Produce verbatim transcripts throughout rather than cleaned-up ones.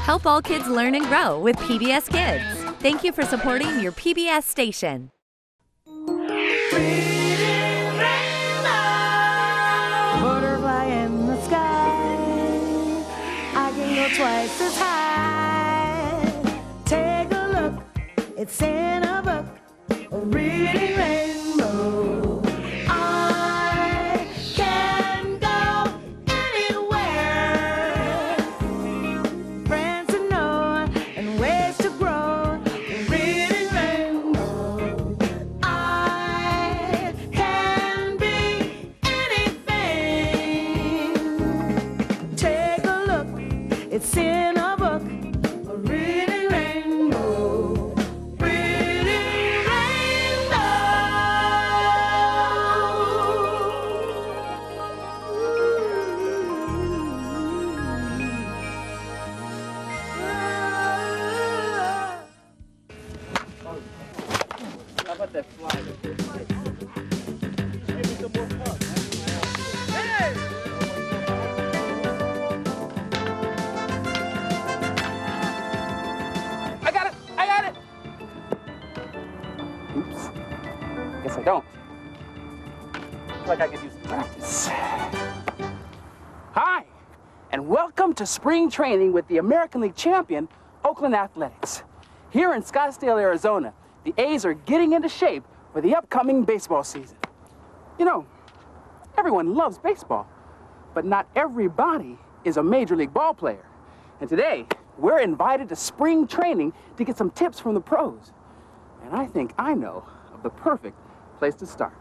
Help all kids learn and grow with P B S Kids. Thank you for supporting your P B S station. Butterfly in the sky, I can go twice as high. Take a look, it's in a book, a reading rainbow. I can go anywhere. Friends to know and ways to grow, a reading rainbow. I can be anything. Take a look, it's in a book, a reading rainbow. Reading rainbow. How about that fly? I got it! I got it! Oops. Guess I don't. Looks like I could use some practice. Hi, and welcome to spring training with the American League champion, Oakland Athletics. Here in Scottsdale, Arizona, the A's are getting into shape for the upcoming baseball season. You know, everyone loves baseball, but not everybody is a major league ball player. And today, we're invited to spring training to get some tips from the pros. And I think I know of the perfect place to start.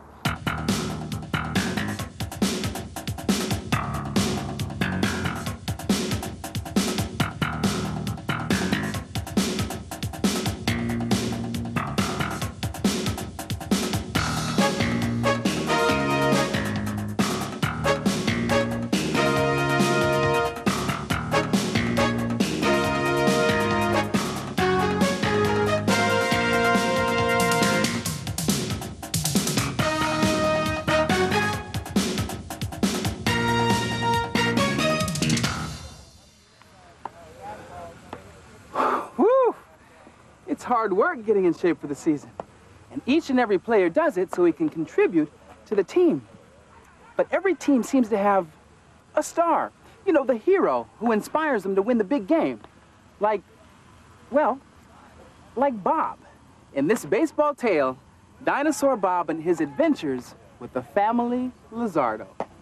Whew! It's hard work getting in shape for the season. And each and every player does it so he can contribute to the team. But every team seems to have a star. You know, the hero who inspires them to win the big game. Like, well, like Bob. In this baseball tale, Dinosaur Bob and his adventures with the family Luzardo.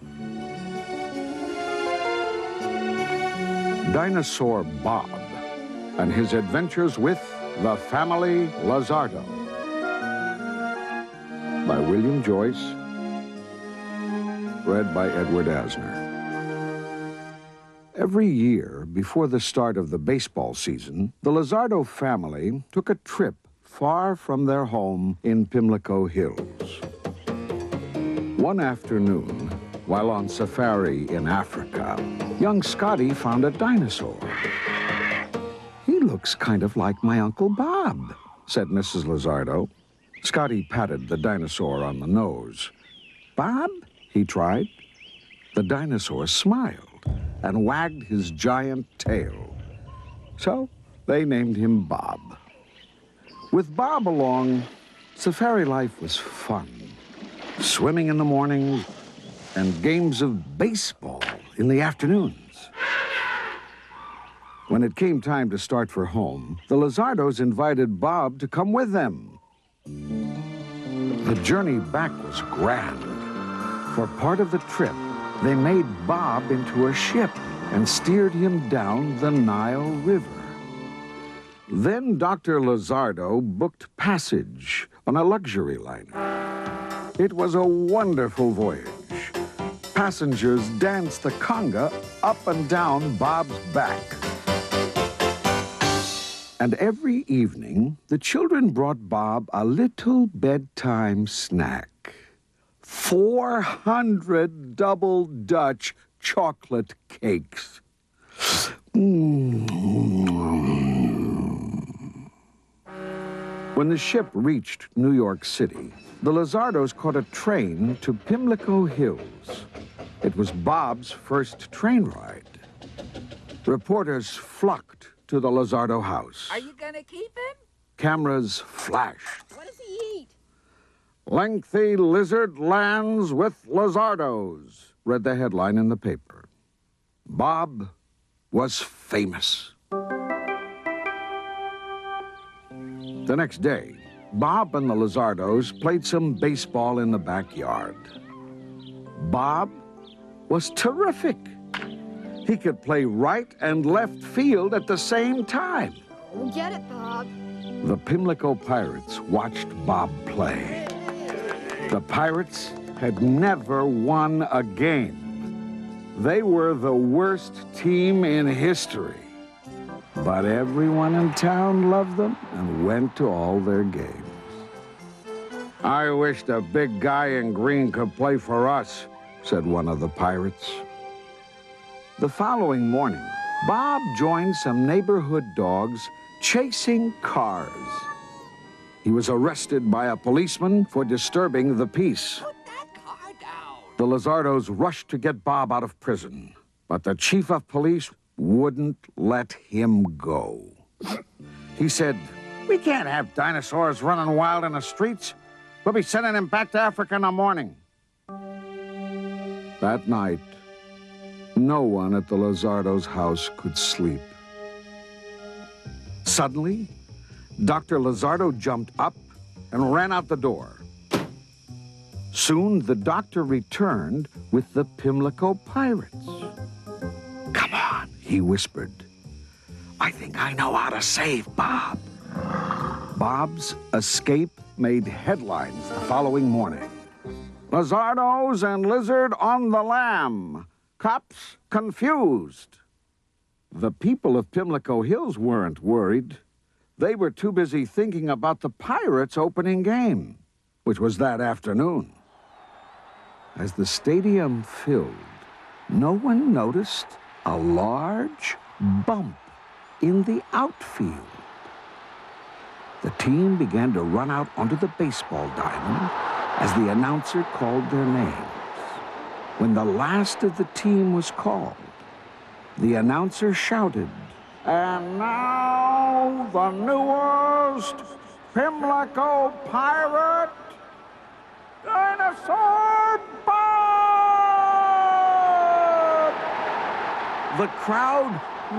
Dinosaur Bob and his adventures with the family Luzardo by William Joyce, read by Edward Asner. Every year before the start of the baseball season, the Luzardo family took a trip far from their home in Pimlico Hills. One afternoon, while on safari in Africa, young Scotty found a dinosaur. "He looks kind of like my Uncle Bob," said Missus Luzardo. Scotty patted the dinosaur on the nose. "Bob?" he tried. The dinosaur smiled and wagged his giant tail. So they named him Bob. With Bob along, safari life was fun. Swimming in the mornings and games of baseball in the afternoons. When it came time to start for home, the Luzardos invited Bob to come with them. The journey back was grand. For part of the trip, they made Bob into a ship and steered him down the Nile River. Then Doctor Luzardo booked passage on a luxury liner. It was a wonderful voyage. Passengers danced the conga up and down Bob's back. And every evening, the children brought Bob a little bedtime snack. four hundred double Dutch chocolate cakes. Mm. When the ship reached New York City, the Luzardos caught a train to Pimlico Hills. It was Bob's first train ride. Reporters flocked to the Luzardo house. Are you gonna keep him? Cameras flashed. What does he eat? Lengthy lizard lands with Luzardos, read the headline in the paper. Bob was famous. The next day, Bob and the Luzardos played some baseball in the backyard. Bob was terrific. He could play right and left field at the same time. We'll get it, Bob. The Pimlico Pirates watched Bob play. The Pirates had never won a game. They were the worst team in history. But everyone in town loved them and went to all their games. I wish the big guy in green could play for us, said one of the Pirates. The following morning, Bob joined some neighborhood dogs chasing cars. He was arrested by a policeman for disturbing the peace. Put that car down. The Luzardos rushed to get Bob out of prison, but the chief of police wouldn't let him go. He said, "We can't have dinosaurs running wild in the streets. We'll be sending him back to Africa in the morning." That night, no one at the Luzardos' house could sleep. Suddenly, Doctor Luzardo jumped up and ran out the door. Soon, the doctor returned with the Pimlico Pirates. "Come on," he whispered. "I think I know how to save Bob." Bob's escape made headlines the following morning. Luzardos and lizard on the lam. Cops confused. The people of Pimlico Hills weren't worried. They were too busy thinking about the Pirates' opening game, which was that afternoon. As the stadium filled, no one noticed a large bump in the outfield. The team began to run out onto the baseball diamond as the announcer called their names. When the last of the team was called, the announcer shouted, "And now the newest Pimlico Pirate, Dinosaur Bob!" The crowd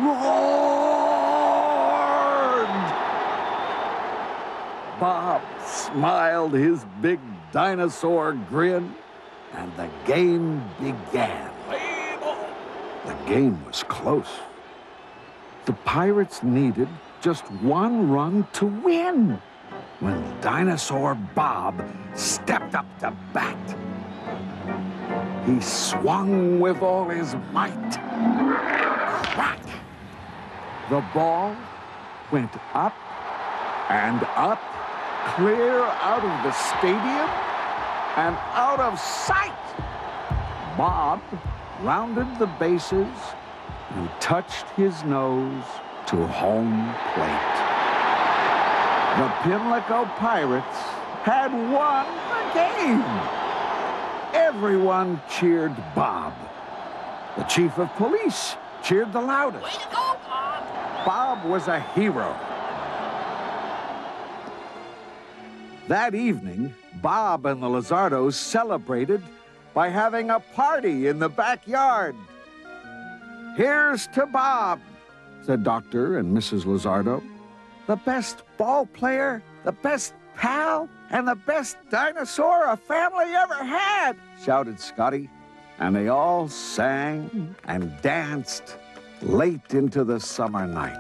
roared. Bob smiled his big dinosaur grin, and the game began. The game was close. The Pirates needed just one run to win when Dinosaur Bob stepped up to bat. He swung with all his might. Crack! The ball went up and up, clear out of the stadium and out of sight. Bob rounded the bases and touched his nose to home plate. The Pimlico Pirates had won the game. Everyone cheered Bob. The chief of police cheered the loudest. Way to go, Bob! Bob was a hero. That evening, Bob and the Luzardos celebrated by having a party in the backyard. "Here's to Bob," said Doctor and Missus Luzardo. "The best ball player, the best pal, and the best dinosaur a family ever had," shouted Scotty. And they all sang and danced late into the summer night.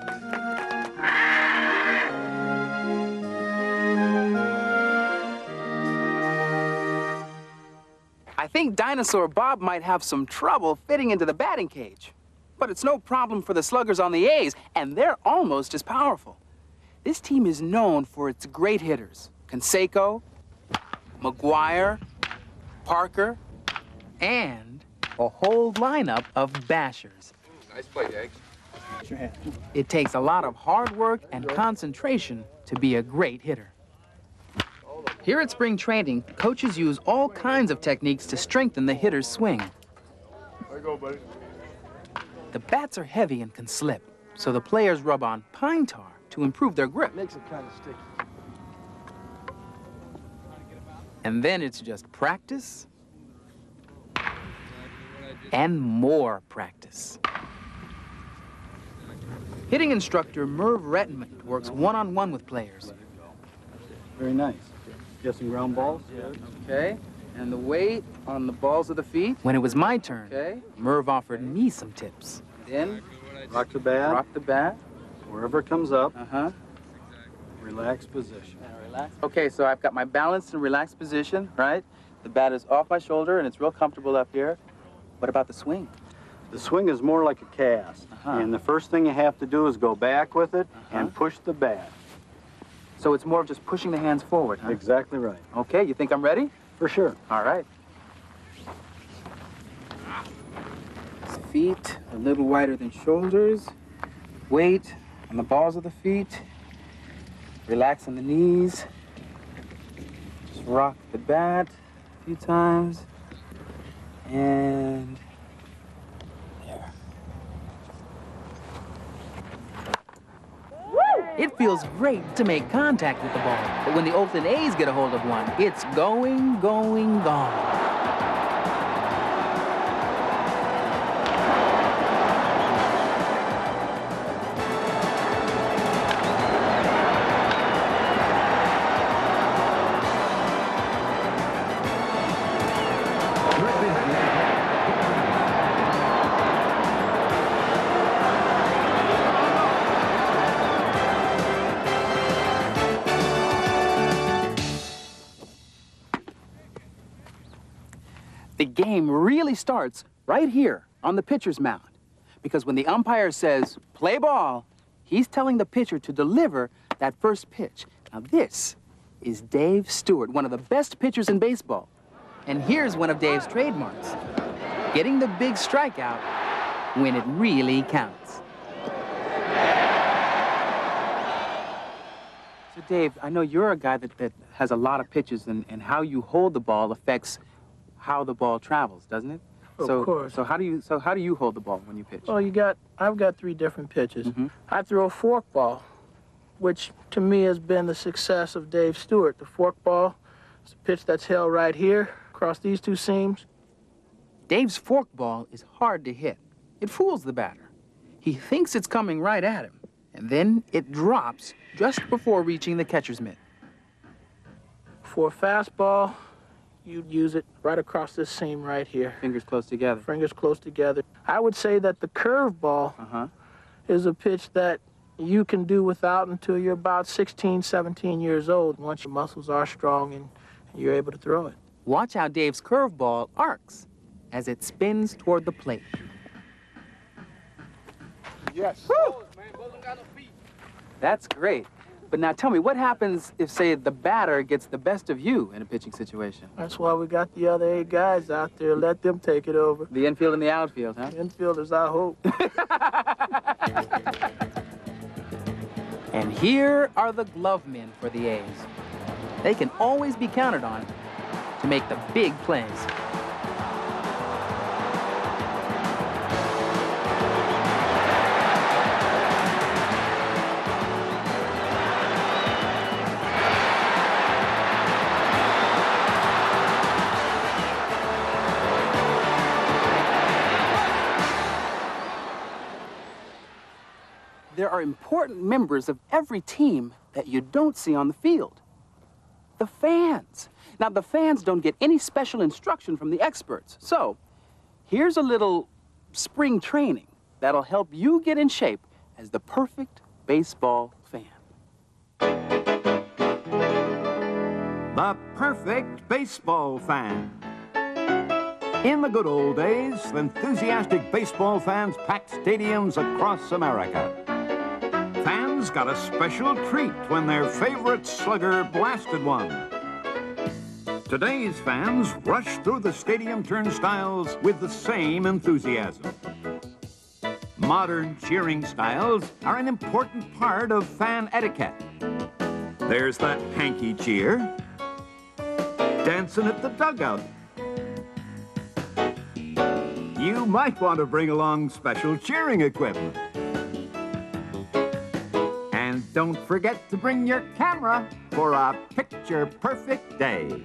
I think Dinosaur Bob might have some trouble fitting into the batting cage. But it's no problem for the sluggers on the A's, and they're almost as powerful. This team is known for its great hitters. Canseco, McGuire, Parker, and a whole lineup of bashers. Nice play, Jags. It takes a lot of hard work and concentration to be a great hitter. Here at spring training, coaches use all kinds of techniques to strengthen the hitter's swing. There you go, buddy. the bats are heavy and can slip, so the players rub on pine tar to improve their grip. Makes it kind of sticky. And then it's just practice and more practice. Hitting instructor Merv Rettenman works one-on-one with players. Very nice. Guessing ground balls? Okay, and the weight on the balls of the feet. When it was my turn, okay, Merv offered me some tips. Then, Rock the bat. rock the bat. Wherever it comes up, Uh-huh. relaxed position. Relax. Okay, so I've got my balanced and relaxed position, right? The bat is off my shoulder and it's real comfortable up here. What about the swing? The swing is more like a cast. Uh-huh. And the first thing you have to do is go back with it Uh-huh. and push the bat. So it's more of just pushing the hands forward, huh? Exactly right. Okay, you think I'm ready? For sure. All right. Feet a little wider than shoulders. Weight on the balls of the feet. Relax on the knees. Just rock the bat a few times. And there. It feels great to make contact with the ball, but when the Oakland A's get a hold of one, it's going, going, gone. The game really starts right here on the pitcher's mound. Because when the umpire says, play ball, he's telling the pitcher to deliver that first pitch. Now this is Dave Stewart, one of the best pitchers in baseball. And here's one of Dave's trademarks, getting the big strikeout when it really counts. So Dave, I know you're a guy that, that has a lot of pitches, and, and how you hold the ball affects how the ball travels, doesn't it? Of so, course. So how do you so how do you hold the ball when you pitch? Well, you got, I've got three different pitches. Mhm. I throw a fork ball, which to me has been the success of Dave Stewart. The fork ball is a pitch that's held right here across these two seams. Dave's fork ball is hard to hit. It fools the batter. He thinks it's coming right at him, and then it drops just before reaching the catcher's mitt. For a fastball, you'd use it right across this seam right here. Fingers close together. Fingers close together. I would say that the curveball Uh-huh. is a pitch that you can do without until you're about sixteen, seventeen years old, once your muscles are strong and you're able to throw it. Watch how Dave's curveball arcs as it spins toward the plate. Yes. That's great. But now tell me, what happens if, say, the batter gets the best of you in a pitching situation? That's why we got the other eight guys out there. Let them take it over. The infield and the outfield, huh? Infielders, I hope. And here are the glove men for the A's. They can always be counted on to make the big plays. There are important members of every team that you don't see on the field. The fans. Now, the fans don't get any special instruction from the experts. So, here's a little spring training that'll help you get in shape as the perfect baseball fan. The perfect baseball fan. In the good old days, enthusiastic baseball fans packed stadiums across America. Fans got a special treat when their favorite slugger blasted one. Today's fans rush through the stadium turnstiles with the same enthusiasm. Modern cheering styles are an important part of fan etiquette. There's the hanky cheer, dancing at the dugout, you might want to bring along special cheering equipment. And don't forget to bring your camera for a picture-perfect day.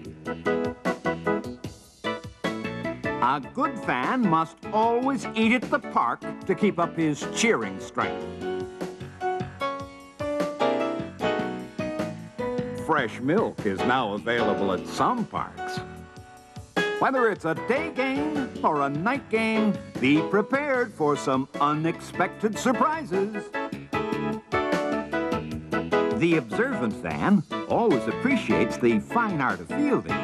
A good fan must always eat at the park to keep up his cheering strength. Fresh milk is now available at some parks. Whether it's a day game or a night game, be prepared for some unexpected surprises. The observant fan always appreciates the fine art of fielding.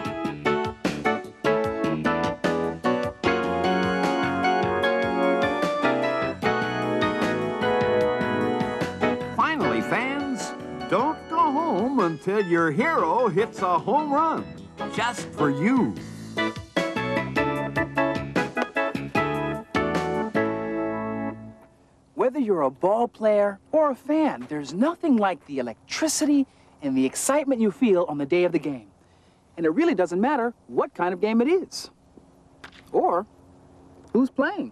Finally, fans, don't go home until your hero hits a home run, just for you. Whether you're a ball player or a fan, there's nothing like the electricity and the excitement you feel on the day of the game. And it really doesn't matter what kind of game it is or who's playing.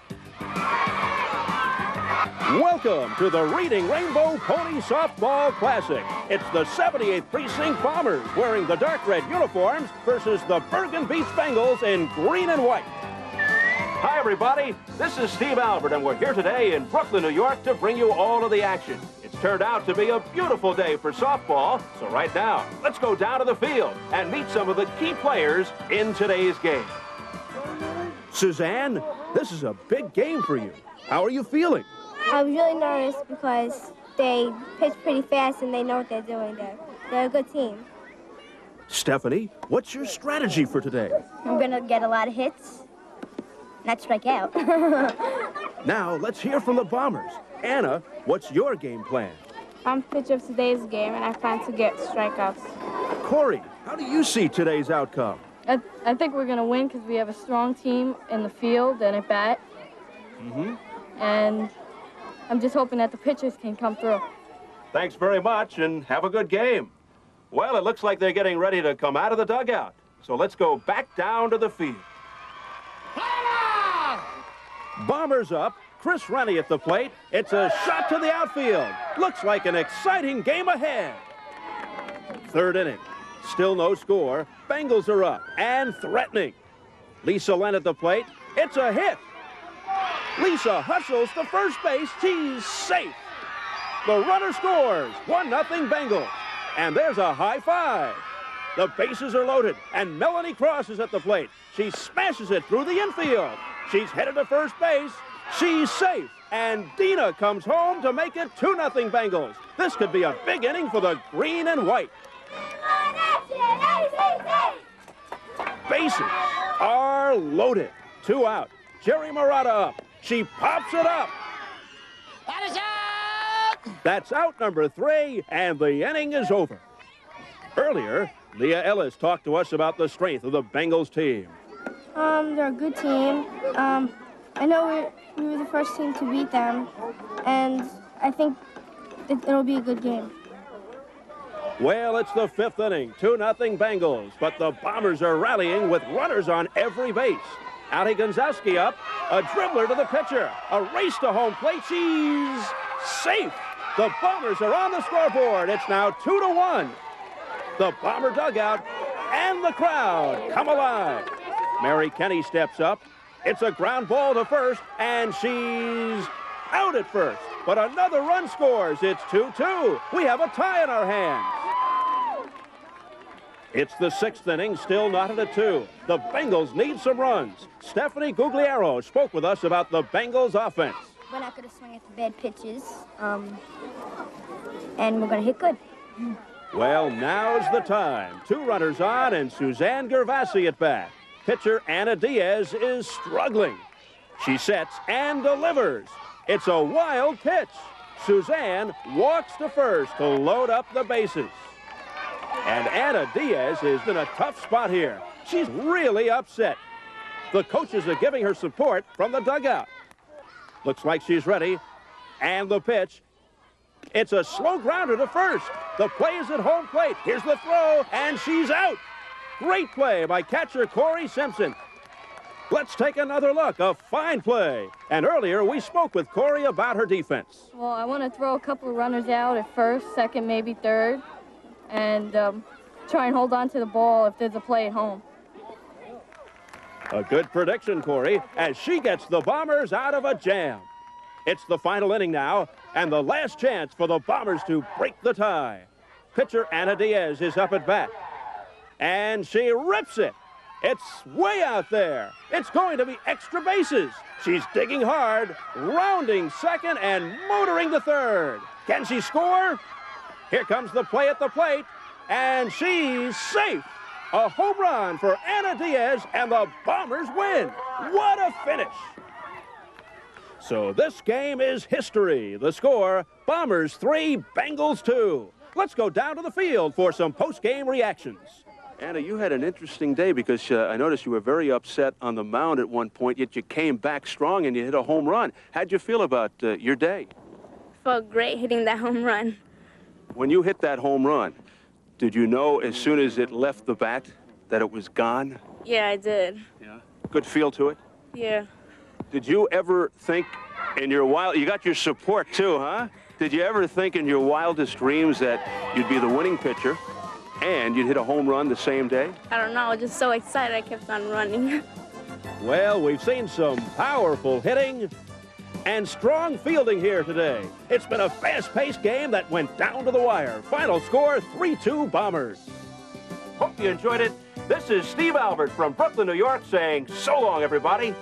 Welcome to the Reading Rainbow Pony Softball Classic. It's the seventy-eighth Precinct Bombers wearing the dark red uniforms versus the Bergen Beach Bengals in green and white. Hi, everybody. This is Steve Albert, and we're here today in Brooklyn, New York, to bring you all of the action. It's turned out to be a beautiful day for softball, so right now, let's go down to the field and meet some of the key players in today's game. Suzanne, this is a big game for you. How are you feeling? I was really nervous because they pitch pretty fast and they know what they're doing there. They're a good team. Stephanie, what's your strategy for today? I'm going to get a lot of hits. Not strike out. Now, let's hear from the Bombers. Anna, what's your game plan? I'm pitcher of today's game, and I plan to get strikeouts. Corey, how do you see today's outcome? I, I think we're going to win because we have a strong team in the field and at bat. Mm-hmm. And I'm just hoping that the pitchers can come through. Thanks very much, and have a good game. Well, it looks like they're getting ready to come out of the dugout. So let's go back down to the field. Bombers up. Chris Rennie at the plate. It's a shot to the outfield. Looks like an exciting game ahead. Third inning. Still no score. Bengals are up and threatening. Lisa Len at the plate. It's a hit. Lisa hustles to first base. She's safe. The runner scores. one nothing Bengals. And there's a high five. The bases are loaded, and Melanie Cross is at the plate. She smashes it through the infield. She's headed to first base. She's safe. And Dina comes home to make it two nothing Bengals. This could be a big inning for the green and white. Bases are loaded. Two out. Jerry Murata up. She pops it up. That is out! That's out number three, and the inning is over. Earlier, Leah Ellis talked to us about the strength of the Bengals team. Um, they're a good team. Um, I know we, we were the first team to beat them, and I think it, it'll be a good game. Well, it's the fifth inning, two nothing Bengals, but the Bombers are rallying with runners on every base. Ali Gonzowski up, a dribbler to the pitcher, a race to home plate. She's safe. The Bombers are on the scoreboard. It's now two to one. The Bomber dugout and the crowd come alive. Mary Kenny steps up. It's a ground ball to first, and she's out at first. But another run scores. It's two two. We have a tie in our hands. It's the sixth inning, still not at a two. The Bengals need some runs. Stephanie Gugliaro spoke with us about the Bengals offense. We're not going to swing at the bad pitches, um, and we're going to hit good. Well, now's the time. Two runners on, and Suzanne Gervasi at bat. Pitcher Anna Diaz is struggling. She sets and delivers. It's a wild pitch. Suzanne walks to first to load up the bases. And Anna Diaz is in a tough spot here. She's really upset. The coaches are giving her support from the dugout. Looks like she's ready. And the pitch. It's a slow grounder to first. The play is at home plate. Here's the throw, and she's out. Great play by catcher Corey Simpson. Let's take another look. A fine play. And earlier, we spoke with Corey about her defense. Well, I want to throw a couple of runners out at first, second, maybe third, and um, try and hold on to the ball if there's a play at home. A good prediction, Corey, as she gets the Bombers out of a jam. It's the final inning now, and the last chance for the Bombers to break the tie. Pitcher Anna Diaz is up at bat, and she rips it. It's way out there. It's going to be extra bases. She's digging hard, rounding second, and motoring the third. Can she score? Here comes the play at the plate, and she's safe. A home run for Anna Diaz, and the Bombers win. What a finish. So this game is history. The score, Bombers three, Bengals two. Let's go down to the field for some post-game reactions. Anna, you had an interesting day because uh, I noticed you were very upset on the mound at one point, yet you came back strong and you hit a home run. How'd you feel about uh, your day? Felt great hitting that home run. When you hit that home run, did you know as soon as it left the bat that it was gone? Yeah, I did. Yeah. Good feel to it? Yeah. Did you ever think in your wild, you got your support too, huh? Did you ever think in your wildest dreams that you'd be the winning pitcher and you'd hit a home run the same day? I don't know, I was just so excited I kept on running. Well, we've seen some powerful hitting and strong fielding here today. It's been a fast-paced game that went down to the wire. Final score, three two Bombers. Hope you enjoyed it. This is Steve Albert from Brooklyn, New York, saying so long, everybody.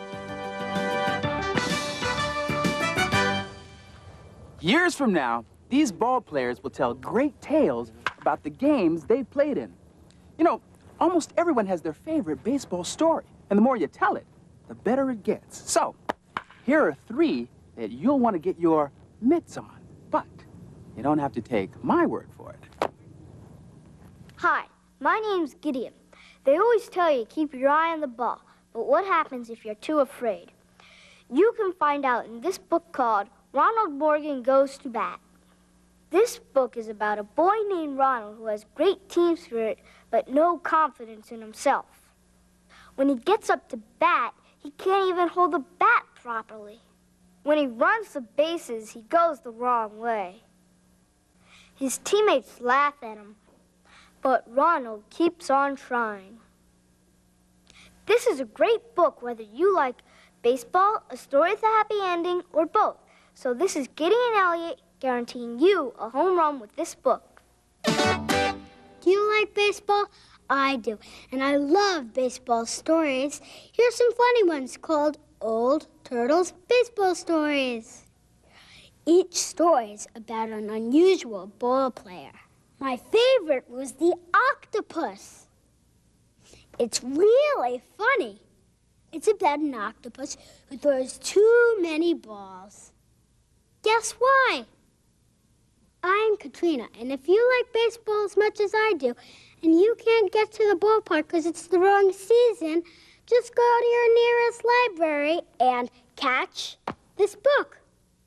Years from now, these ball players will tell great tales about the games they played in. You know, almost everyone has their favorite baseball story, and the more you tell it, the better it gets. So, here are three that you'll want to get your mitts on, but you don't have to take my word for it. Hi, my name's Gideon. They always tell you keep your eye on the ball, but what happens if you're too afraid? You can find out in this book called Ronald Morgan Goes to Bat. This book is about a boy named Ronald who has great team spirit but no confidence in himself. When he gets up to bat, he can't even hold the bat properly. When he runs the bases, he goes the wrong way. His teammates laugh at him, but Ronald keeps on trying. This is a great book whether you like baseball, a story with a happy ending, or both. So this is Gideon Elliott guaranteeing you a home run with this book. Do you like baseball? I do, and I love baseball stories. Here's some funny ones called Old Turtles Baseball Stories. Each story is about an unusual ball player. My favorite was the octopus. It's really funny. It's about an octopus who throws too many balls. Guess why? I'm Katrina, and if you like baseball as much as I do, and you can't get to the ballpark because it's the wrong season, just go to your nearest library and catch this book.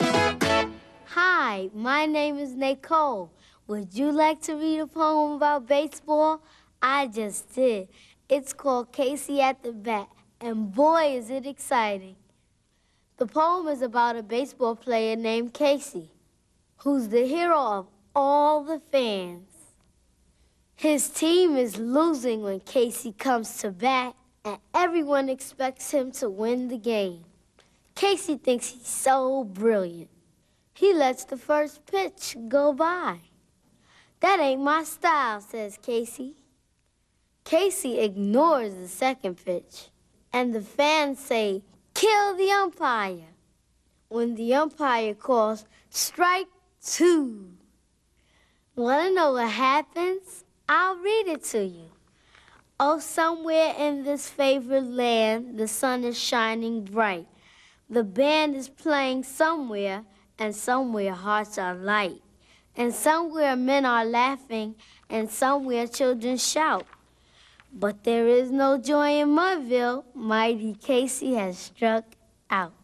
Hi, my name is Nicole. Would you like to read a poem about baseball? I just did. It's called Casey at the Bat, and boy, is it exciting. The poem is about a baseball player named Casey, who's the hero of all the fans. His team is losing when Casey comes to bat, and everyone expects him to win the game. Casey thinks he's so brilliant. He lets the first pitch go by. That ain't my style, says Casey. Casey ignores the second pitch, and the fans say, kill the umpire, when the umpire calls strike two. Want to know what happens? I'll read it to you. Oh, somewhere in this favored land, the sun is shining bright. The band is playing somewhere, and somewhere hearts are light. And somewhere men are laughing, and somewhere children shout. But there is no joy in Mudville. Mighty Casey has struck out.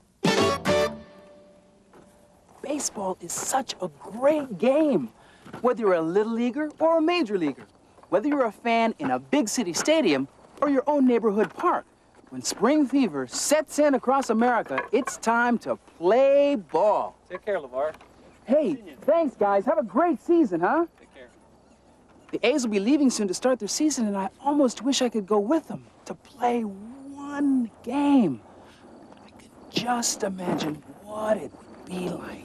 Baseball is such a great game. Whether you're a little leaguer or a major leaguer, whether you're a fan in a big city stadium or your own neighborhood park, When spring fever sets in across America, it's time to play ball. Take care, LeVar. Hey, thanks, guys. Have a great season, huh? Take care. The A's will be leaving soon to start their season, and I almost wish I could go with them to play one game. I could just imagine what it would be like.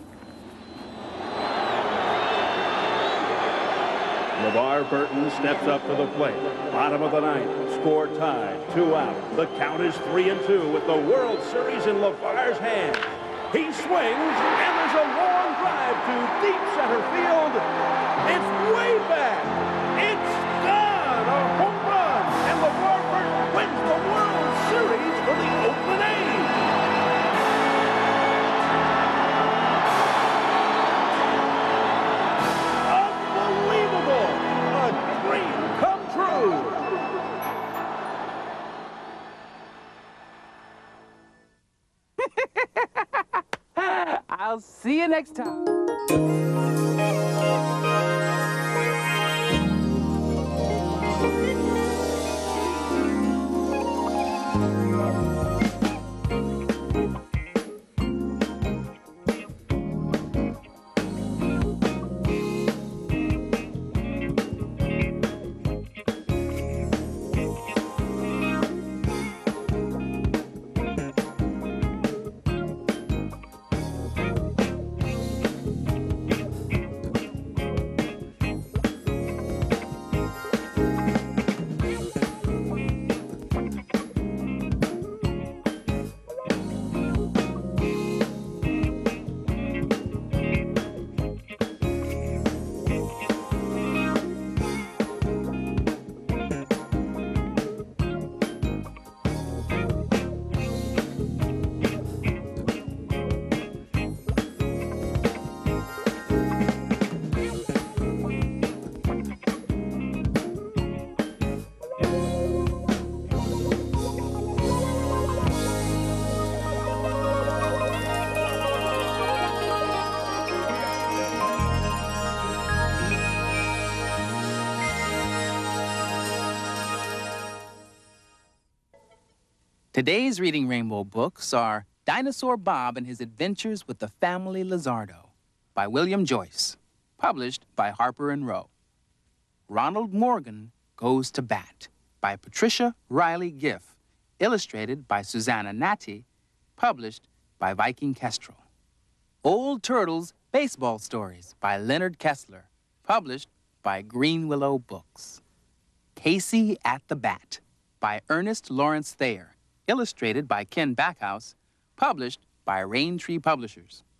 LeVar Burton steps up to the plate. Bottom of the ninth, score tied, two out. The count is three and two with the World Series in LeVar's hands. He swings, and there's a long drive to deep center field. It's way back. It's gone, a home run, and LeVar Burton wins the World Series for the Oakland A's. I'll see you next time. Today's Reading Rainbow books are Dinosaur Bob and His Adventures with the Family Lizardo by William Joyce, published by Harper and Row. Ronald Morgan Goes to Bat by Patricia Riley Giff, illustrated by Susanna Natty, published by Viking Kestrel. Old Turtles Baseball Stories by Leonard Kessler, published by Green Willow Books. Casey at the Bat by Ernest Lawrence Thayer, illustrated by Ken Backhouse, published by Raintree Publishers.